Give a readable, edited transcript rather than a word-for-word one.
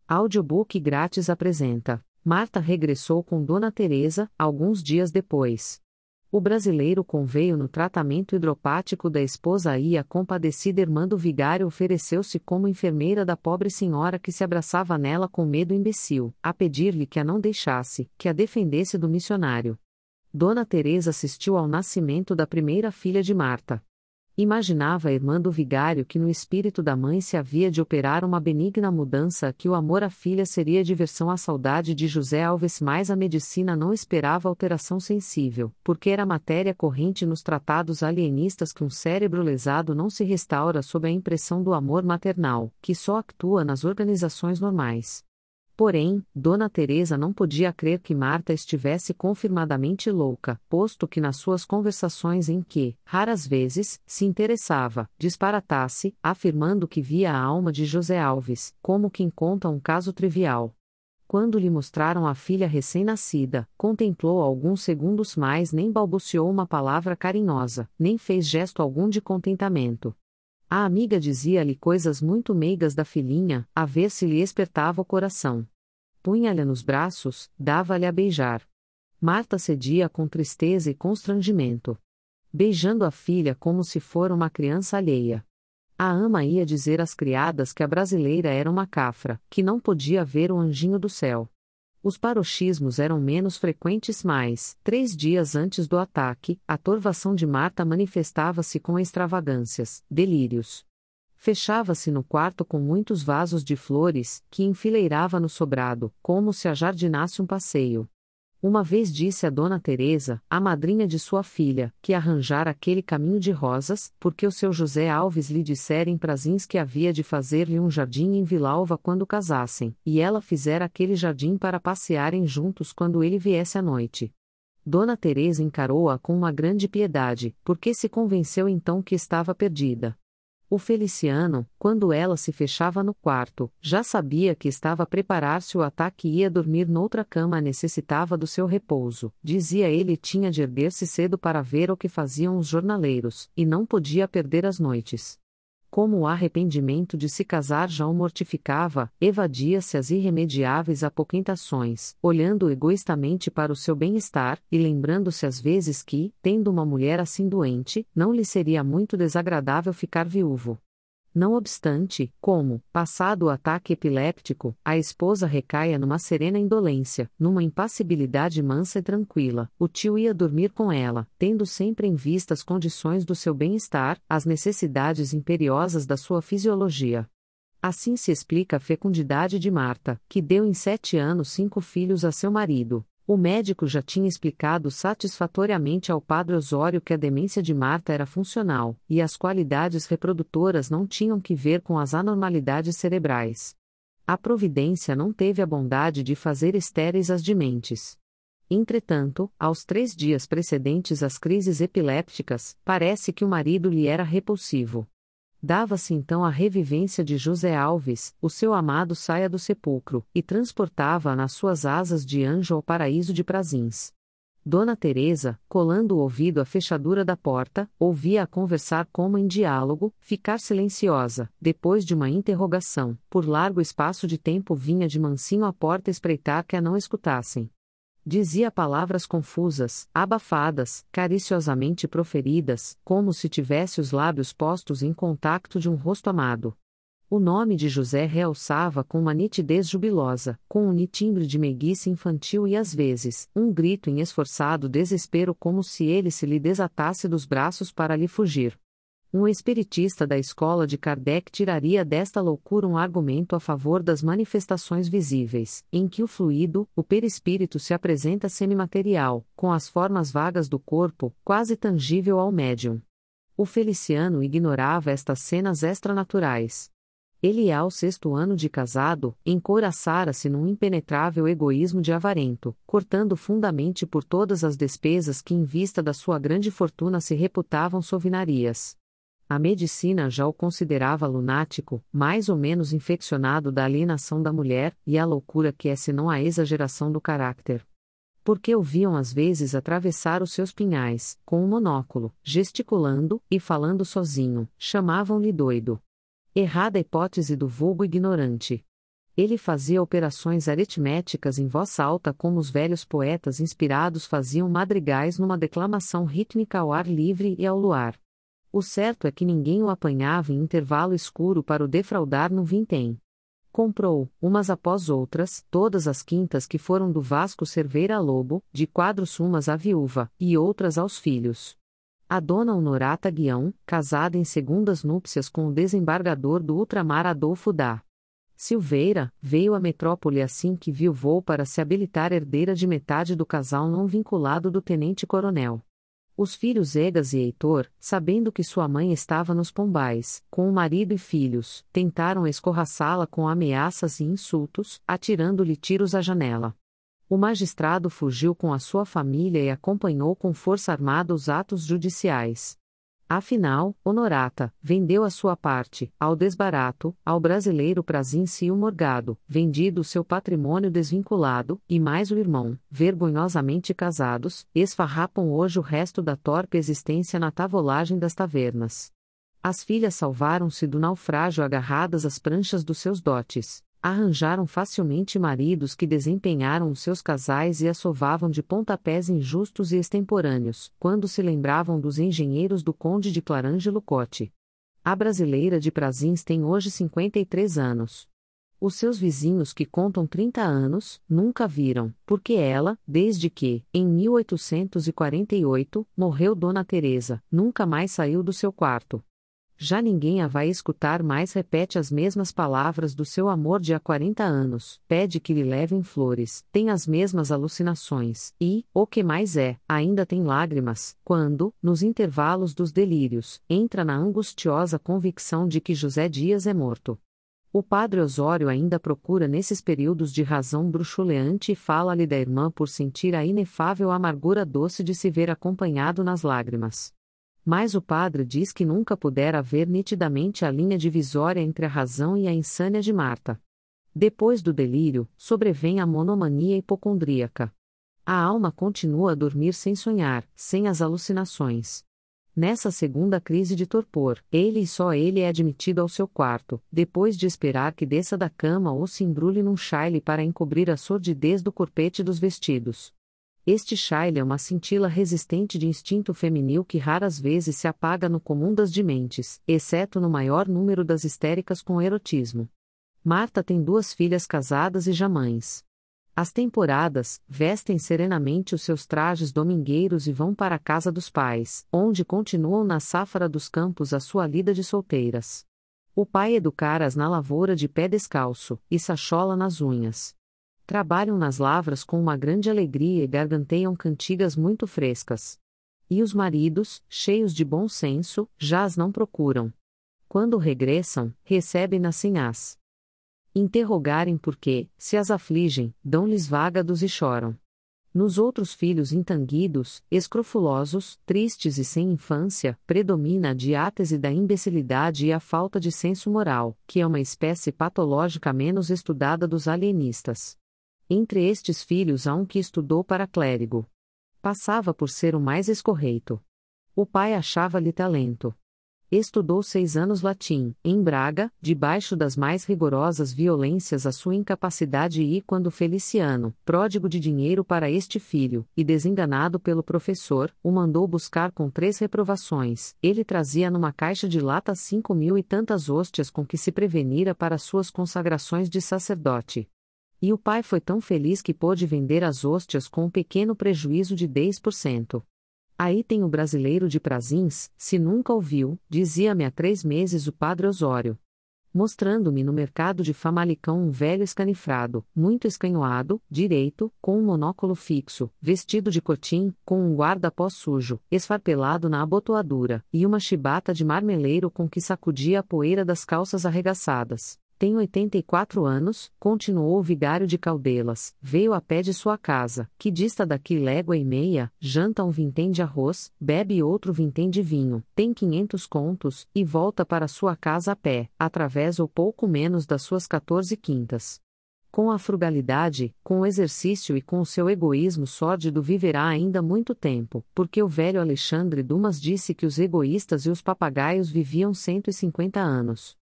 Audiobook grátis apresenta: Marta regressou com Dona Teresa, alguns dias depois. O brasileiro conveio no tratamento hidropático da esposa e a compadecida irmã do vigário ofereceu-se como enfermeira da pobre senhora que se abraçava nela com medo imbecil, a pedir-lhe que a não deixasse, que a defendesse do missionário. Dona Teresa assistiu ao nascimento da primeira filha de Marta. Imaginava a irmã do vigário que no espírito da mãe se havia de operar uma benigna mudança, que o amor à filha seria diversão à saudade de José Alves, mas a medicina não esperava alteração sensível, porque era matéria corrente nos tratados alienistas que um cérebro lesado não se restaura sob a impressão do amor maternal, que só atua nas organizações normais. Porém, Dona Teresa não podia crer que Marta estivesse confirmadamente louca, posto que nas suas conversações em que, raras vezes, se interessava, disparatasse, afirmando que via a alma de José Alves, como quem conta um caso trivial. Quando lhe mostraram a filha recém-nascida, contemplou alguns segundos, mas nem balbuciou uma palavra carinhosa, nem fez gesto algum de contentamento. A amiga dizia-lhe coisas muito meigas da filhinha, a ver se lhe espertava o coração. Punha-lhe nos braços, dava-lhe a beijar. Marta cedia com tristeza e constrangimento, beijando a filha como se fora uma criança alheia. A ama ia dizer às criadas que a brasileira era uma cafra, que não podia ver o anjinho do céu. Os paroxismos eram menos frequentes, mas, 3 dias antes do ataque, a torvação de Marta manifestava-se com extravagâncias, delírios. Fechava-se no quarto com muitos vasos de flores, que enfileirava no sobrado, como se ajardinasse um passeio. Uma vez disse a Dona Teresa, a madrinha de sua filha, que arranjara aquele caminho de rosas, porque o seu José Alves lhe dissera em prazins que havia de fazer-lhe um jardim em Vilalva quando casassem, e ela fizera aquele jardim para passearem juntos quando ele viesse à noite. Dona Teresa encarou-a com uma grande piedade, porque se convenceu então que estava perdida. O Feliciano, quando ela se fechava no quarto, já sabia que estava a preparar-se o ataque e ia dormir noutra cama, necessitava do seu repouso. Dizia ele, tinha de erguer-se cedo para ver o que faziam os jornaleiros, e não podia perder as noites. Como o arrependimento de se casar já o mortificava, evadia-se às irremediáveis apoquentações, olhando egoístamente para o seu bem-estar, e lembrando-se às vezes que, tendo uma mulher assim doente, não lhe seria muito desagradável ficar viúvo. Não obstante, como, passado o ataque epiléptico, a esposa recaia numa serena indolência, numa impassibilidade mansa e tranquila, o tio ia dormir com ela, tendo sempre em vista as condições do seu bem-estar, as necessidades imperiosas da sua fisiologia. Assim se explica a fecundidade de Marta, que deu em 7 anos 5 filhos a seu marido. O médico já tinha explicado satisfatoriamente ao padre Osório que a demência de Marta era funcional, e as qualidades reprodutoras não tinham que ver com as anormalidades cerebrais. A providência não teve a bondade de fazer estéreis as dementes. Entretanto, aos 3 dias precedentes às crises epilépticas, parece que o marido lhe era repulsivo. Dava-se então a revivência de José Alves, o seu amado saia do sepulcro, e transportava-a nas suas asas de anjo ao paraíso de prazins. Dona Teresa, colando o ouvido à fechadura da porta, ouvia-a conversar como em diálogo, ficar silenciosa, depois de uma interrogação, por largo espaço de tempo vinha de mansinho à porta espreitar que a não escutassem. Dizia palavras confusas, abafadas, cariciosamente proferidas, como se tivesse os lábios postos em contacto de um rosto amado. O nome de José realçava com uma nitidez jubilosa, com um timbre de meiguice infantil e às vezes, um grito em esforçado desespero como se ele se lhe desatasse dos braços para lhe fugir. Um espiritista da escola de Kardec tiraria desta loucura um argumento a favor das manifestações visíveis, em que o fluido, o perispírito se apresenta semimaterial, com as formas vagas do corpo, quase tangível ao médium. O Feliciano ignorava estas cenas extranaturais. Ele, ao 6º ano de casado, encouraçara-se num impenetrável egoísmo de avarento, cortando fundamente por todas as despesas que em vista da sua grande fortuna se reputavam sovinarias. A medicina já o considerava lunático, mais ou menos infeccionado da alienação da mulher, e a loucura que é senão a exageração do caráter. Porque o viam às vezes atravessar os seus pinhais, com um monóculo, gesticulando, e falando sozinho, chamavam-lhe doido. Errada hipótese do vulgo ignorante. Ele fazia operações aritméticas em voz alta como os velhos poetas inspirados faziam madrigais numa declamação rítmica ao ar livre e ao luar. O certo é que ninguém o apanhava em intervalo escuro para o defraudar no vintém. Comprou, umas após outras, todas as quintas que foram do Vasco Cerveira Lobo, de quadros umas à viúva, e outras aos filhos. A dona Honorata Guião, casada em segundas núpcias com o desembargador do ultramar Adolfo da Silveira, veio à metrópole assim que viu voo para se habilitar herdeira de metade do casal não vinculado do tenente-coronel. Os filhos Egas e Heitor, sabendo que sua mãe estava nos Pombais, com o marido e filhos, tentaram escorraçá-la com ameaças e insultos, atirando-lhe tiros à janela. O magistrado fugiu com a sua família e acompanhou com força armada os atos judiciais. Afinal, Honorata vendeu a sua parte, ao desbarato, ao brasileiro Prazincio Morgado, vendido o seu patrimônio desvinculado, e mais o irmão, vergonhosamente casados, esfarrapam hoje o resto da torpe existência na tavolagem das tavernas. As filhas salvaram-se do naufrágio agarradas às pranchas dos seus dotes. Arranjaram facilmente maridos que desempenharam os seus casais e assovavam de pontapés injustos e extemporâneos, quando se lembravam dos engenheiros do conde de Clarângelo Cotte. A brasileira de Prazins tem hoje 53 anos. Os seus vizinhos que contam 30 anos, nunca viram, porque ela, desde que, em 1848, morreu Dona Teresa, nunca mais saiu do seu quarto. Já ninguém a vai escutar mais repete as mesmas palavras do seu amor de há 40 anos, pede que lhe levem flores, tem as mesmas alucinações, e, o que mais é, ainda tem lágrimas, quando, nos intervalos dos delírios, entra na angustiosa convicção de que José Dias é morto. O padre Osório ainda procura nesses períodos de razão bruxuleante e fala-lhe da irmã por sentir a inefável amargura doce de se ver acompanhado nas lágrimas. Mas o padre diz que nunca pudera ver nitidamente a linha divisória entre a razão e a insânia de Marta. Depois do delírio, sobrevém a monomania hipocondríaca. A alma continua a dormir sem sonhar, sem as alucinações. Nessa segunda crise de torpor, ele e só ele é admitido ao seu quarto, depois de esperar que desça da cama ou se embrulhe num chale para encobrir a sordidez do corpete dos vestidos. Este chile é uma cintila resistente de instinto feminil que raras vezes se apaga no comum das dementes, exceto no maior número das histéricas com erotismo. Marta tem 2 filhas casadas e já mães. As temporadas, vestem serenamente os seus trajes domingueiros e vão para a casa dos pais, onde continuam na sáfara dos campos a sua lida de solteiras. O pai educara-as na lavoura de pé descalço, e sachola nas unhas. Trabalham nas lavras com uma grande alegria e garganteiam cantigas muito frescas. E os maridos, cheios de bom senso, já as não procuram. Quando regressam, recebem-nas sem as interrogarem porque, se as afligem, dão-lhes vágados e choram. Nos outros filhos intanguidos, escrofulosos, tristes e sem infância, predomina a diátese da imbecilidade e a falta de senso moral, que é uma espécie patológica menos estudada dos alienistas. Entre estes filhos há um que estudou para clérigo. Passava por ser o mais escorreito. O pai achava-lhe talento. Estudou 6 anos latim, em Braga, debaixo das mais rigorosas violências à sua incapacidade e quando Feliciano, pródigo de dinheiro para este filho, e desenganado pelo professor, o mandou buscar com 3 reprovações, ele trazia numa caixa de lata 5.000 e tantas hóstias com que se prevenira para suas consagrações de sacerdote. E o pai foi tão feliz que pôde vender as hóstias com um pequeno prejuízo de 10%. Aí tem o brasileiro de Prazins, se nunca ouviu, dizia-me há 3 meses o padre Osório. Mostrando-me no mercado de Famalicão um velho escanifrado, muito escanhoado, direito, com um monóculo fixo, vestido de cotim, com um guarda-pó sujo, esfarpelado na abotoadura, e uma chibata de marmeleiro com que sacudia a poeira das calças arregaçadas. Tem 84 anos, continuou o vigário de Caldelas, veio a pé de sua casa, que dista daqui légua e meia, janta um vintém de arroz, bebe outro vintém de vinho, tem 500 contos, e volta para sua casa a pé, através ou pouco menos das suas 14 quintas. Com a frugalidade, com o exercício e com o seu egoísmo sórdido viverá ainda muito tempo, porque o velho Alexandre Dumas disse que os egoístas e os papagaios viviam 150 anos.